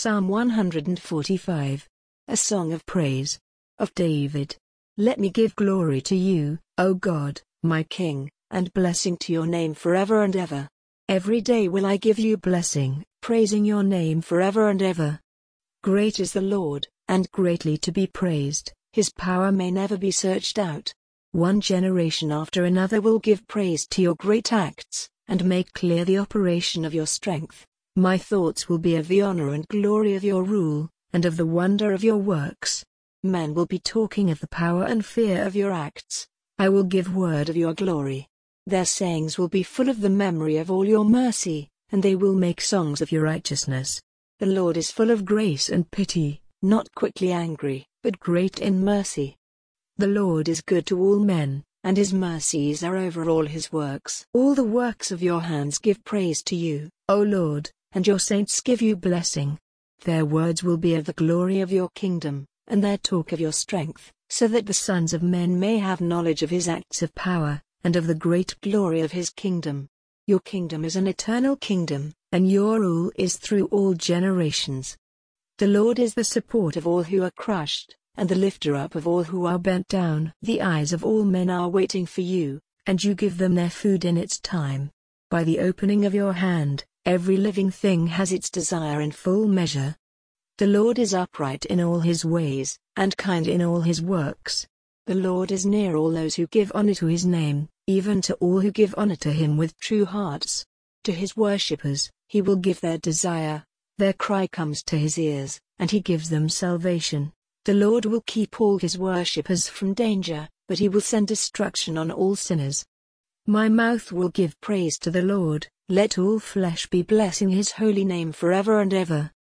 Psalm 145. A song of praise. Of David. Let me give glory to you, O God, my King, and blessing to your name forever and ever. Every day will I give you blessing, praising your name forever and ever. Great is the Lord, and greatly to be praised, his power may never be searched out. One generation after another will give praise to your great acts, and make clear the operation of your strength. My thoughts will be of the honor and glory of your rule, and of the wonder of your works. Men will be talking of the power and fear of your acts. I will give word of your glory. Their sayings will be full of the memory of all your mercy, and they will make songs of your righteousness. The Lord is full of grace and pity, not quickly angry, but great in mercy. The Lord is good to all men, and his mercies are over all his works. All the works of your hands give praise to you, O Lord, and your saints give you blessing. Their words will be of the glory of your kingdom, and their talk of your strength, so that the sons of men may have knowledge of his acts of power, and of the great glory of his kingdom. Your kingdom is an eternal kingdom, and your rule is through all generations. The Lord is the support of all who are crushed, and the lifter up of all who are bent down. The eyes of all men are waiting for you, and you give them their food in its time. By the opening of your hand, every living thing has its desire in full measure. The Lord is upright in all his ways, and kind in all his works. The Lord is near all those who give honor to his name, even to all who give honor to him with true hearts. To his worshippers, he will give their desire. Their cry comes to his ears, and he gives them salvation. The Lord will keep all his worshippers from danger, but he will send destruction on all sinners. My mouth will give praise to the Lord. Let all flesh be blessing his holy name forever and ever.